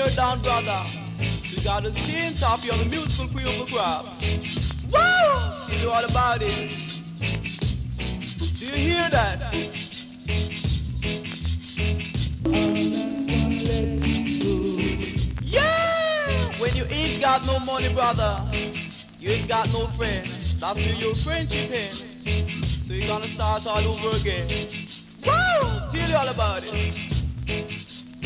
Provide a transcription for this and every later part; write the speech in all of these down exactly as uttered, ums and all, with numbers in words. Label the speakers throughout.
Speaker 1: tear down, brother. You gotta stay on top, you're the musical choreograph. Woo! Tell you all about it. Do you hear that? Yeah! When you ain't got no money, brother, you ain't got no friend. That's where your friendship ends. So you're gonna start all over again. Woo! Tell you all about it.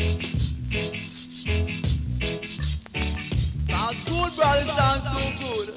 Speaker 1: Sounds good, brother, sounds so good.